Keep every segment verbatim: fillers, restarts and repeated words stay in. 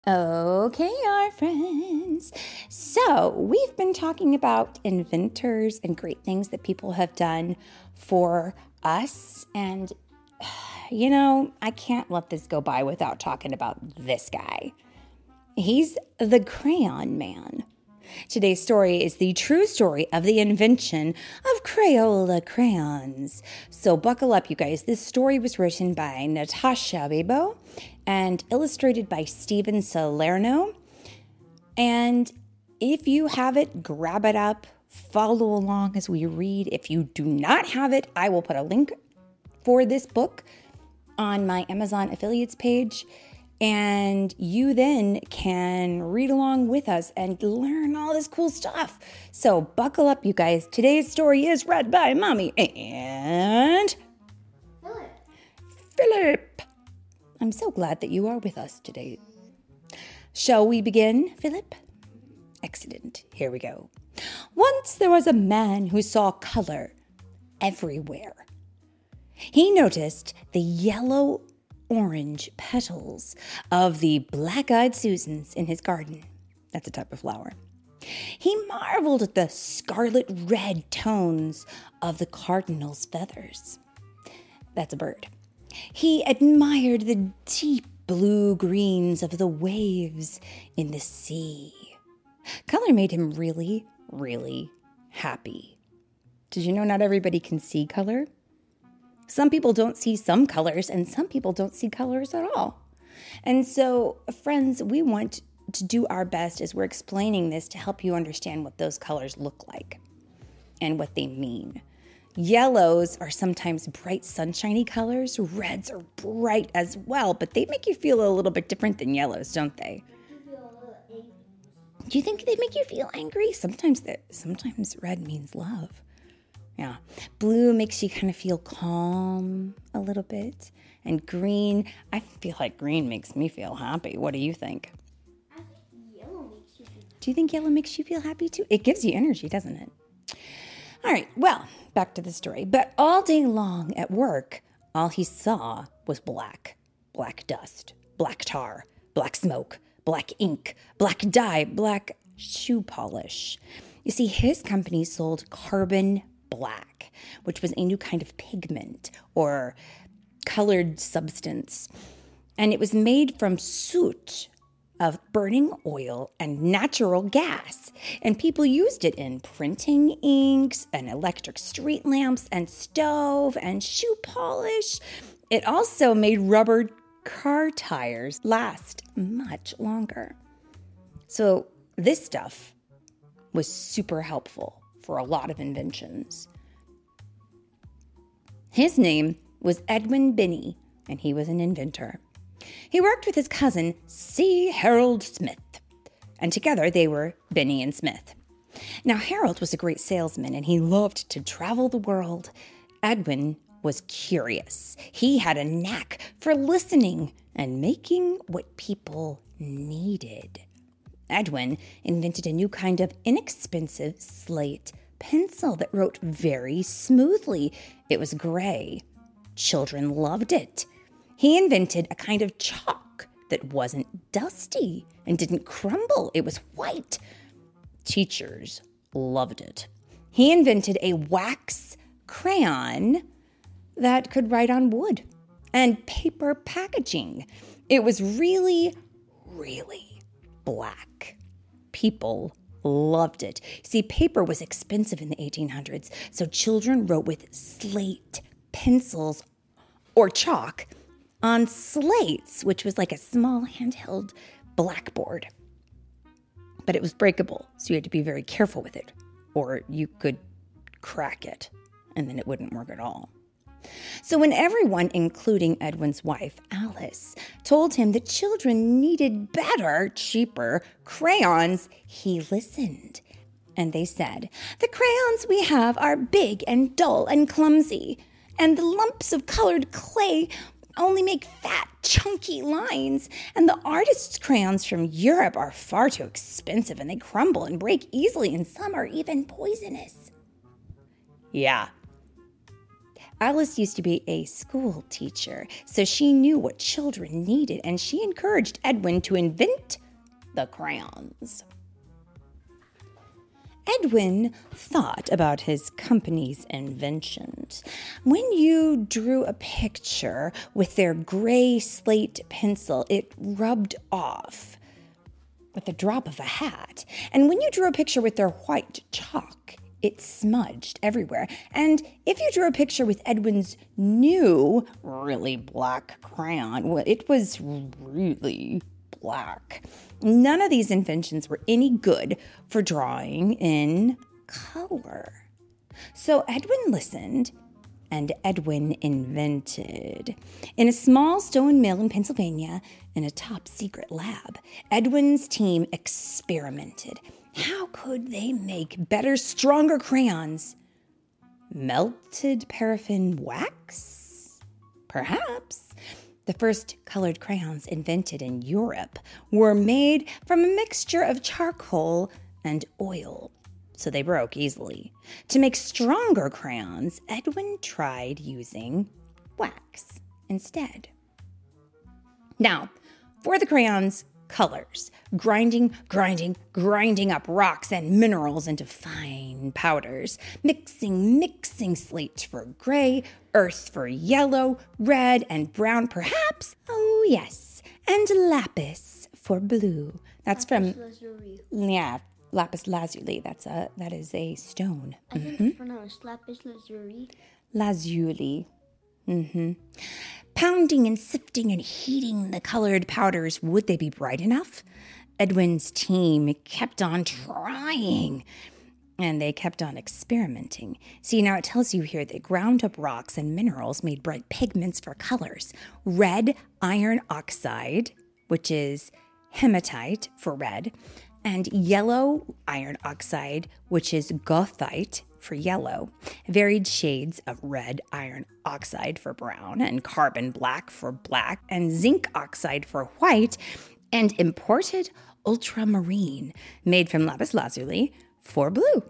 Okay, our friends. So, we've been talking about inventors and great things that people have done for us. And, you know, I can't let this go by without talking about this guy. He's the Crayon Man. Today's story is the true story of the invention of Crayola crayons. So buckle up, you guys. This story was written by Natasha Bebo and illustrated by Steven Salerno. And if you have it, grab it up, follow along as we read. If you do not have it, I will put a link for this book on my Amazon affiliates page. And you then can read along with us and learn all this cool stuff. So buckle up, you guys. Today's story is read by Mommy and Philip. Philip. I'm so glad that you are with us today. Shall we begin, Philip? Excellent. Here we go. Once there was a man who saw color everywhere. He noticed the yellow orange petals of the black-eyed Susans in his garden. That's a type of flower. He marveled at the scarlet red tones of the cardinal's feathers. That's a bird. He admired the deep blue greens of the waves in the sea. Color made him really, really happy. Did you know not everybody can see color? Some people don't see some colors, and some people don't see colors at all. And so, friends, we want to do our best as we're explaining this to help you understand what those colors look like and what they mean. Yellows are sometimes bright, sunshiny colors. Reds are bright as well, but they make you feel a little bit different than yellows, don't they? Do you think they make you feel angry? Sometimes, sometimes red means love. Yeah, blue makes you kind of feel calm a little bit. And green, I feel like green makes me feel happy. What do you think? I think yellow makes you feel happy. Do you think yellow makes you feel happy too? It gives you energy, doesn't it? All right, well, back to the story. But all day long at work, all he saw was black. Black dust, black tar, black smoke, black ink, black dye, black shoe polish. You see, his company sold carbon black, which was a new kind of pigment or colored substance. And it was made from soot of burning oil and natural gas. And people used it in printing inks and electric street lamps and stove and shoe polish. It also made rubber car tires last much longer. So this stuff was super helpful for a lot of inventions. His name was Edwin Binney, and he was an inventor. He worked with his cousin, C. Harold Smith, and together they were Binney and Smith. Now, Harold was a great salesman, and he loved to travel the world. Edwin was curious. He had a knack for listening and making what people needed. Edwin invented a new kind of inexpensive slate pencil that wrote very smoothly. It was gray. Children loved it. He invented a kind of chalk that wasn't dusty and didn't crumble. It was white. Teachers loved it. He invented a wax crayon that could write on wood and paper packaging. It was really, really black. People loved it. See, paper was expensive in the eighteen hundreds, so children wrote with slate pencils or chalk on slates, which was like a small handheld blackboard. But it was breakable, so you had to be very careful with it, or you could crack it, and then it wouldn't work at all. So when everyone, including Edwin's wife, Alice, told him that children needed better, cheaper crayons, he listened. And they said, "The crayons we have are big and dull and clumsy, and the lumps of colored clay only make fat, chunky lines, and the artist's crayons from Europe are far too expensive, and they crumble and break easily, and some are even poisonous." Yeah. Alice used to be a school teacher, so she knew what children needed, and she encouraged Edwin to invent the crayons. Edwin thought about his company's inventions. When you drew a picture with their gray slate pencil, it rubbed off with the drop of a hat. And when you drew a picture with their white chalk, it smudged everywhere. And if you drew a picture with Edwin's new, really black crayon, well, it was really black. None of these inventions were any good for drawing in color. So Edwin listened, and Edwin invented. In a small stone mill in Pennsylvania, in a top-secret lab, Edwin's team experimented. How could they make better, stronger crayons? Melted paraffin wax? Perhaps. The first colored crayons invented in Europe were made from a mixture of charcoal and oil, so they broke easily. To make stronger crayons, Edwin tried using wax instead. Now, for the crayons, colors, grinding, grinding, grinding up rocks and minerals into fine powders, mixing, mixing slate for gray, earth for yellow, red and brown, perhaps, oh yes, and lapis for blue. That's Lapis from, lazuli. yeah, lapis lazuli. That's a, that is a stone. I think it's pronounced lapis lazuli. Lazuli. Mm-hmm. Pounding and sifting and heating the colored powders, would they be bright enough? Edwin's team kept on trying, and they kept on experimenting. See, now it tells you here they ground up rocks and minerals, made bright pigments for colors. Red iron oxide, which is hematite for red, and yellow iron oxide, which is goethite for yellow, varied shades of red iron oxide for brown, and carbon black for black, and zinc oxide for white, and imported ultramarine made from lapis lazuli for blue.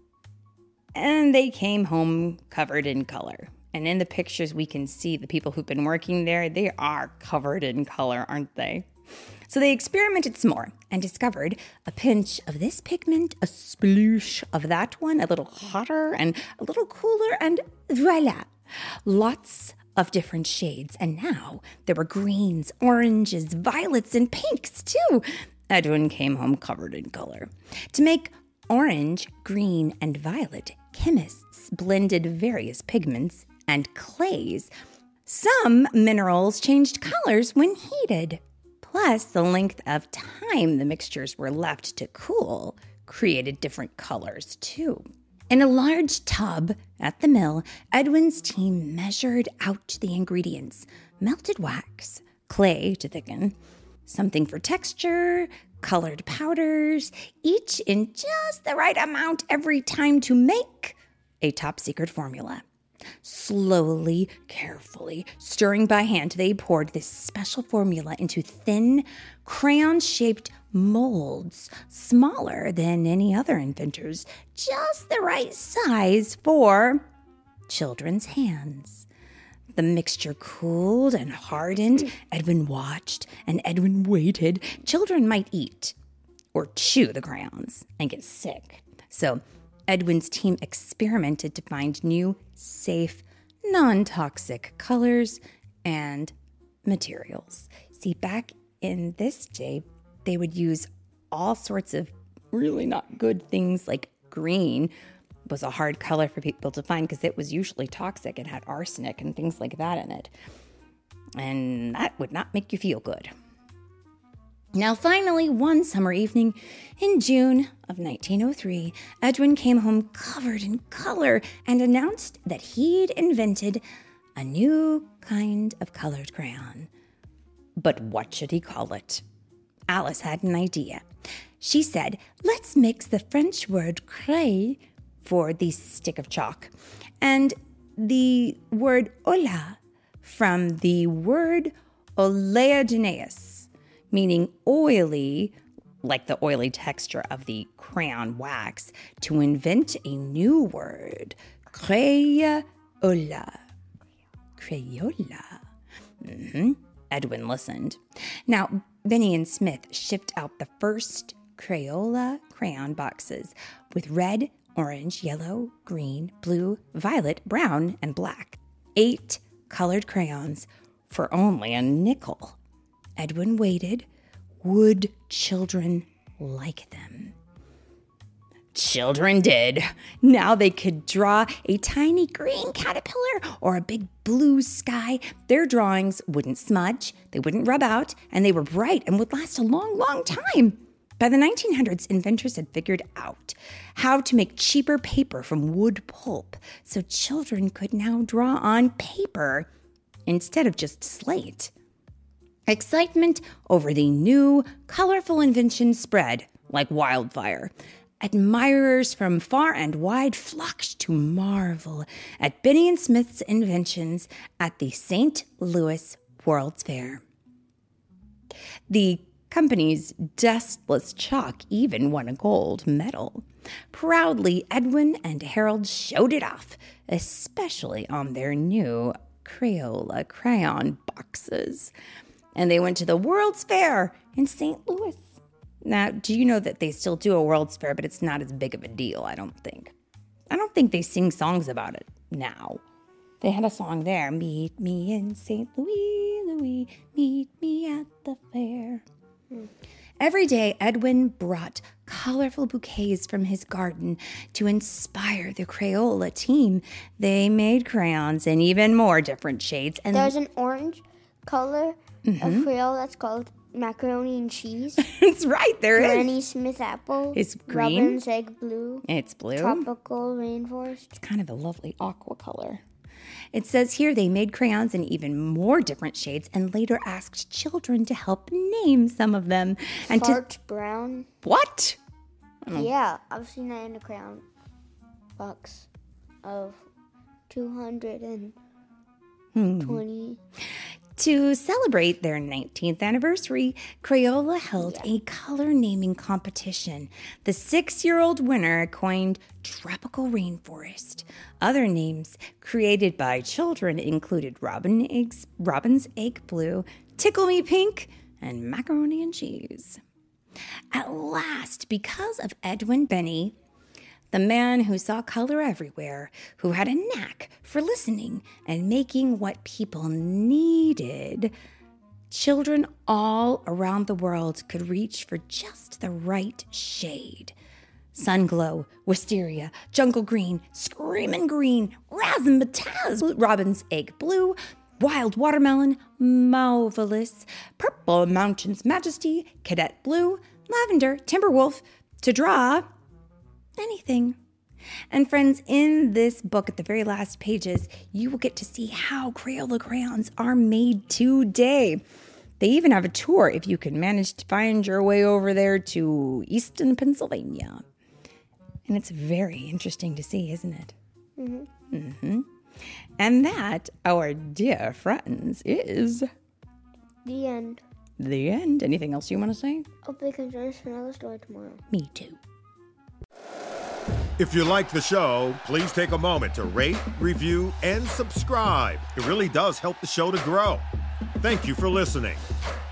And they came home covered in color. And in the pictures we can see the people who've been working there, they are covered in color, aren't they? So they experimented some more and discovered a pinch of this pigment, a sploosh of that one, a little hotter and a little cooler, and voila, lots of different shades. And now there were greens, oranges, violets, and pinks too. Edwin came home covered in color. To make orange, green, and violet, chemists blended various pigments and clays. Some minerals changed colors when heated. Plus, the length of time the mixtures were left to cool created different colors, too. In a large tub at the mill, Edwin's team measured out the ingredients: melted wax, clay to thicken, something for texture, colored powders, each in just the right amount every time to make a top-secret formula. Slowly, carefully, stirring by hand, they poured this special formula into thin, crayon-shaped molds, smaller than any other inventor's, just the right size for children's hands. The mixture cooled and hardened. Edwin watched and Edwin waited. Children might eat or chew the crayons and get sick. So Edwin's team experimented to find new, safe, non-toxic colors and materials. See, back in this day, they would use all sorts of really not good things, like green was a hard color for people to find because it was usually toxic and had arsenic and things like that in it. And that would not make you feel good. Now, finally, one summer evening in June of nineteen oh three, Edwin came home covered in color and announced that he'd invented a new kind of colored crayon. But what should he call it? Alice had an idea. She said, let's mix the French word craie for the stick of chalk and the word olla from the word oleaginous, meaning oily, like the oily texture of the crayon wax, to invent a new word, crayola. Crayola. Mm-hmm. Edwin listened. Now, Benny and Smith shipped out the first Crayola crayon boxes with red, orange, yellow, green, blue, violet, brown, and black. Eight colored crayons for only a nickel. Edwin waited. Would children like them? Children did. Now they could draw a tiny green caterpillar or a big blue sky. Their drawings wouldn't smudge, they wouldn't rub out, and they were bright and would last a long, long time. By the nineteen hundreds, inventors had figured out how to make cheaper paper from wood pulp, so children could now draw on paper instead of just slate. Excitement over the new, colorful invention spread like wildfire. Admirers from far and wide flocked to marvel at Benny and Smith's inventions at the Saint Louis World's Fair. The company's dustless chalk even won a gold medal. Proudly, Edwin and Harold showed it off, especially on their new Crayola crayon boxes. And they went to the World's Fair in Saint Louis. Now, do you know that they still do a World's Fair, but it's not as big of a deal, I don't think. I don't think they sing songs about it now. They had a song there, meet me in Saint Louis, Louis, meet me at the fair. Hmm. Every day, Edwin brought colorful bouquets from his garden to inspire the Crayola team. They made crayons in even more different shades. And there's an orange color mm-hmm. of Crayola that's called macaroni and cheese. That's right, there Granny is. Granny Smith apple. It's green. Robin's egg blue. It's blue. Tropical rainforest. It's kind of a lovely aqua color. It says here they made crayons in even more different shades and later asked children to help name some of them. And Fart to... brown. What? Yeah, I've seen that in a crayon box of two hundred twenty. Hmm. To celebrate their nineteenth anniversary, Crayola held yeah. a color naming competition. The six-year-old winner coined Tropical Rainforest. Other names created by children included Robin eggs, Robin's Egg Blue, Tickle Me Pink, and Macaroni and Cheese. At last, because of Edwin Benny, the man who saw color everywhere, who had a knack for listening and making what people needed, children all around the world could reach for just the right shade. Sunglow, Wisteria, Jungle Green, Screamin' Green, Razzmatazz, Robin's Egg Blue, Wild Watermelon, Marvelous, Purple Mountain's Majesty, Cadet Blue, Lavender, Timberwolf, to draw anything. And friends, in this book, at the very last pages, you will get to see how Crayola crayons are made today. They even have a tour if you can manage to find your way over there to Easton, Pennsylvania. And it's very interesting to see, isn't it? Mm-hmm. Mm-hmm. And that, our dear friends, is... the end. The end. Anything else you want to say? Hope you can join us for another story tomorrow. Me too. If you like the show, please take a moment to rate, review, and subscribe. It really does help the show to grow. Thank you for listening.